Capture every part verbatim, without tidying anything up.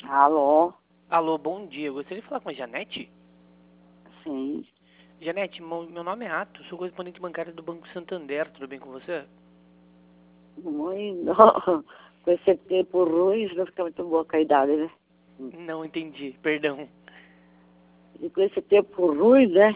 Alô? Alô, bom dia. Eu gostaria de falar com a Janete? Sim. Janete, meu, meu nome é Ato, sou correspondente bancário do Banco Santander. Tudo bem com você? Muito. Com esse tempo ruim, não fica muito boa com a idade, né? Não entendi, perdão. E com esse tempo ruim, né?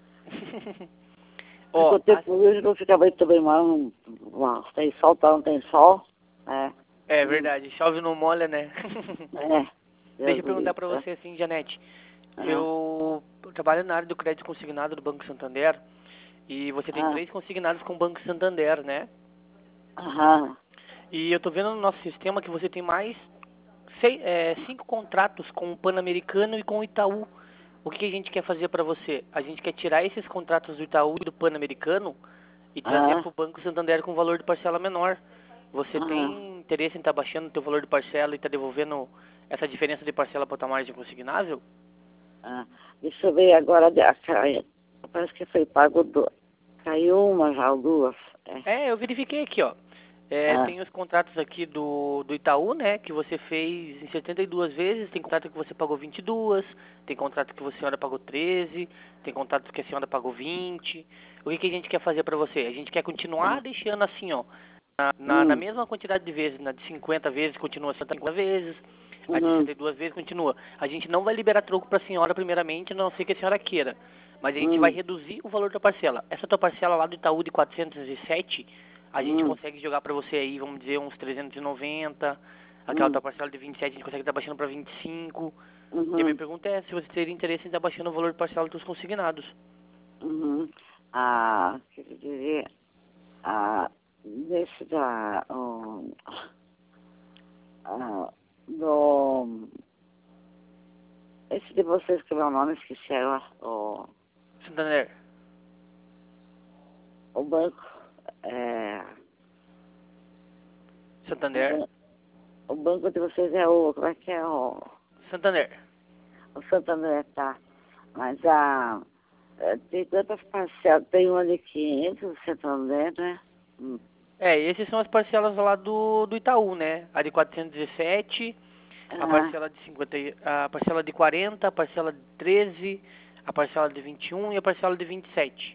Ó, com o tempo a- ruim não fica muito bem mal. Não, não tem sol, tá, não tem sol. É. é Hum, verdade, chove não molha, né? É. Deixa Deus eu do perguntar livre. pra você assim, Janete. Ah, Eu trabalho na área do crédito consignado do Banco Santander e você tem ah, três consignados com o Banco Santander, né? aham. E eu tô vendo no nosso sistema que você tem mais sei- é, cinco contratos com o Pan-Americano e com o Itaú. O que que a gente quer fazer para você? A gente quer tirar esses contratos do Itaú e do Pan-Americano e trazer Ah, para o Banco Santander com valor de parcela menor. Você ah, tem interesse em estar baixando o teu valor de parcela e estar devolvendo essa diferença de parcela para outra margem consignável? ah. Deixa eu ver agora. de- a ca- Parece que foi pago duas. Caiu uma já, ou duas. É. É, eu verifiquei aqui, ó. É, Ah, tem os contratos aqui do, do Itaú, né, que você fez em setenta e duas vezes, tem contrato que você pagou vinte e duas, tem contrato que a senhora pagou treze, tem contrato que a senhora pagou vinte. O que, que a gente quer fazer pra você? A gente quer continuar ah. deixando assim, ó, na, na, na Hum, mesma quantidade de vezes, na de cinquenta vezes continua cinquenta vezes, a de uhum, sessenta e duas vezes continua. A gente não vai liberar troco pra senhora primeiramente, a não ser que a senhora queira. Mas a gente vai hum, reduzir o valor da parcela. Essa tua parcela lá do Itaú de quatrocentos e sete, a gente hum, consegue jogar pra você aí, vamos dizer, uns trezentos e noventa. Aquela hum, tua parcela de vinte e sete a gente consegue estar baixando pra vinte e cinco. E a minha uhum. pergunta é se você teria interesse em estar baixando o valor de parcela dos consignados. Uhum. Ah, quer dizer, ah, desse da, um, ah, do, esse de vocês que é o nome, esqueci agora, o, Santander. o banco, é, o, Santander. ban, o banco de vocês é o, como é que é o, Santander. o Santander, tá, mas a, é, tem quantas parcelas, tem uma de quinhentos, o Santander, né? Hum. É, esses são as parcelas lá do, do Itaú, né? A de quatrocentos e sete, a Ah, parcela de cinquenta, e- a parcela de quarenta, a parcela de treze, a parcela de vinte e um e a parcela de vinte e sete.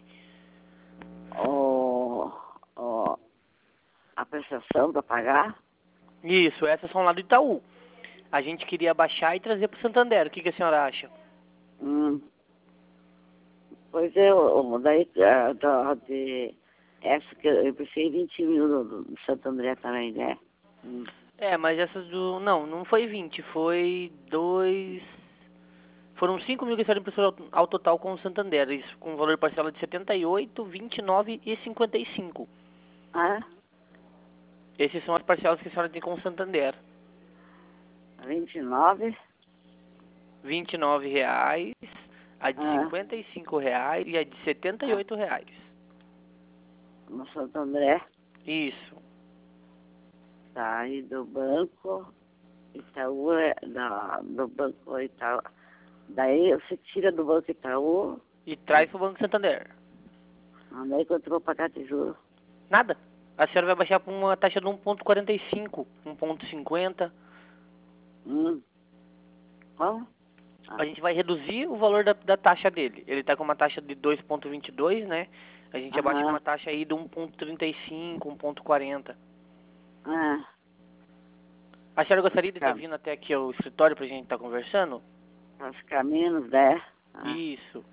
o, o, a prestação para pagar. Isso, essas são lá do Itaú. A gente queria baixar e trazer para o Santander. O que, que a senhora acha? Hum. Pois é, o, daí a, da, de essa que eu pensei vinte mil do, do Santo André também, né? Hum. É, mas essas do... Não, não foi vinte, foi dois... Foram cinco mil que saíram ao ao total com o Santander. Isso com valor de parcela de setenta e oito, vinte e nove e cinquenta e cinco. Ah, Esses são as parcelas que a senhora tem com o Santander. vinte e nove. vinte e nove reais, a de Ah, cinquenta e cinco reais e a de setenta e ah, oito reais. no Santo André. Isso. Tá aí do banco Itaú, é, da, do banco Itaú. Daí você tira do banco Itaú, E hum, traz pro Banco Santander. daí quanto eu vou pagar de juros? Nada. A senhora vai baixar para uma taxa de um vírgula quarenta e cinco, um vírgula cinquenta. Hum. Como? Ah, A gente vai reduzir o valor da, da taxa dele. Ele está com uma taxa de dois vírgula vinte e dois, né? A gente abaixa para aham, uma taxa aí de um vírgula trinta e cinco, um vírgula quarenta. ah, A senhora vai gostaria de estar ficar, vindo até aqui ao escritório para a gente estar conversando? vai ficar menos dez. Ah. Isso.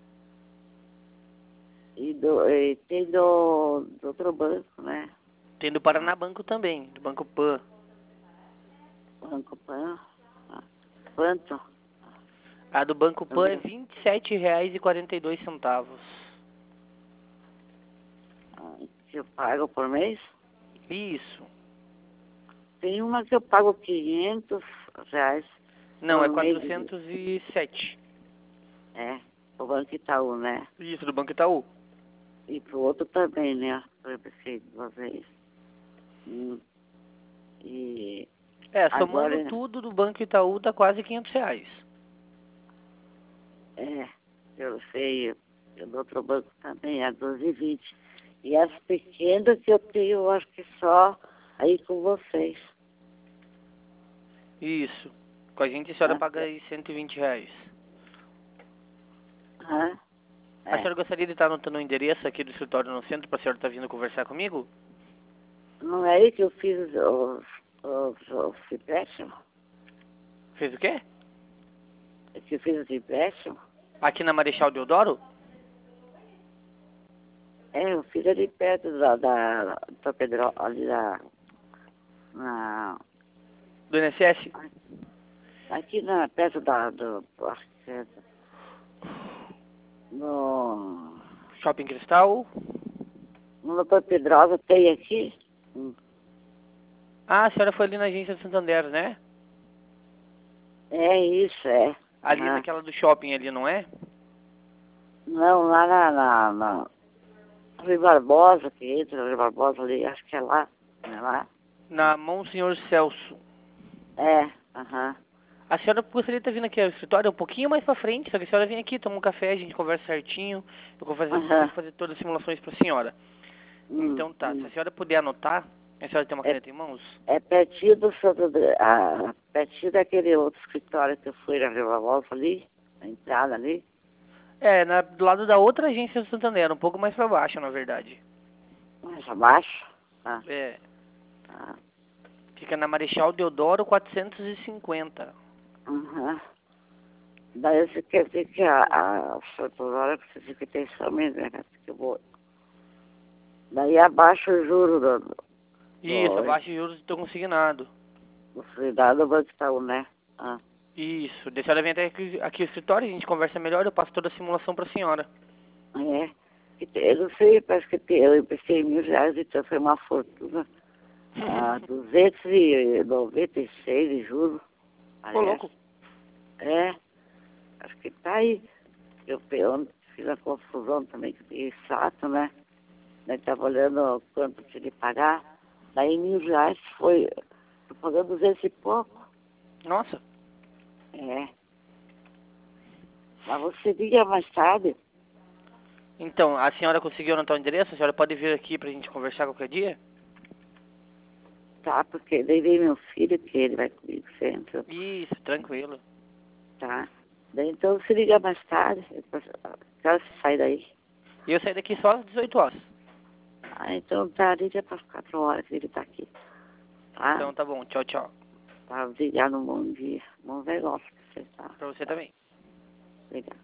E, do, e tem do, do outro banco, né? Tem do Ah, Paraná Banco também, do Banco Pan. Banco Pan. Ah, quanto? A do Banco Pan é Também. vinte e sete reais e quarenta e dois centavos. Ah, que eu pago por mês? Isso. Tem uma que eu pago quinhentos reais Não, é por mês. quatrocentos e sete. É, o Banco Itaú, né? Isso, do Banco Itaú. E pro outro também, né? Eu pensei de vocês. Hum. E É, somando agora, tudo do Banco Itaú dá quase quinhentos reais. é, eu sei, eu do outro banco também, é doze e vinte. E as pequenas que eu tenho, eu acho que só aí com vocês. Isso. Com a gente a senhora Ah, paga aí cento e vinte reais. Aham. A É. senhora gostaria de estar anotando o endereço aqui do escritório no centro para a senhora estar vindo conversar comigo? Não é aí que eu fiz os, os, os empréstimos? Fez o quê? É que eu fiz os empréstimos? Aqui na Marechal Deodoro? É, eu fiz ali perto da, da, da Pedro, ali da, na, Do I N S S? aqui na, perto da, do, acho que é, no, Shopping Cristal? no doutor Pedrosa tem aqui. Hum. Ah, a senhora foi ali na agência de Santander, né? É isso, é. Ali Aham. naquela do shopping ali, não é? Não, lá na, na, na Rui Barbosa, que entra, Rui Barbosa ali, acho que é lá, não é lá? Na Monsenhor Celso. É, aham. A senhora gostaria de estar vindo aqui ao escritório um pouquinho mais pra frente, só que a senhora vem aqui, toma um café, a gente conversa certinho, eu vou fazer, Aham. consigo fazer todas as simulações pra senhora. Hum, Então tá, se hum. a senhora puder anotar, a senhora tem uma É, caneta em mãos? é pertinho do Santo André, ah, pertinho daquele outro escritório que eu fui na Rua Volta ali, na entrada ali. É, na, do lado da outra agência do Santander, um pouco mais pra baixo, na verdade. Mais abaixo. Ah, É, ah, fica na Marechal Deodoro quatrocentos e cinquenta. aham. Daí você quer dizer que a, a Santo Hora precisa que atenção mesmo, né? Que eu vou. Daí abaixa o juro do, do, Isso, do, abaixo de juros do consignado. do cuidado do Banco Itaú, né? Ah, Isso, daí a senhora vem até aqui, aqui no escritório, a gente conversa melhor, eu passo toda a simulação pra senhora. é. Que te- Eu não sei, parece que te- eu emprestei mil reais, então foi uma fortuna. Ah, duzentos e noventa e seis de juros, Ô, parece. louco. É, acho que tá aí. Eu eu fiz a confusão também, que fiquei chato, né? Daí tava olhando quanto tinha de pagar. Daí mil reais foi, tô pagando duzentos e pouco. Nossa. É. Mas você liga mais tarde, Então, a senhora conseguiu anotar o endereço? A senhora pode vir aqui pra gente conversar qualquer dia? tá? Porque daí vem meu filho, que ele vai comigo sempre, Isso, tranquilo. tá? Daí então você liga mais tarde, depois, quero você sair daí. E eu saio daqui só às dezoito horas. Ah, então tá, liga para as quatro horas que ele tá aqui. Tá? Então tá bom, tchau, tchau. Tá, obrigado, um bom dia. Bom negócio que você tá. Pra você também. Obrigado.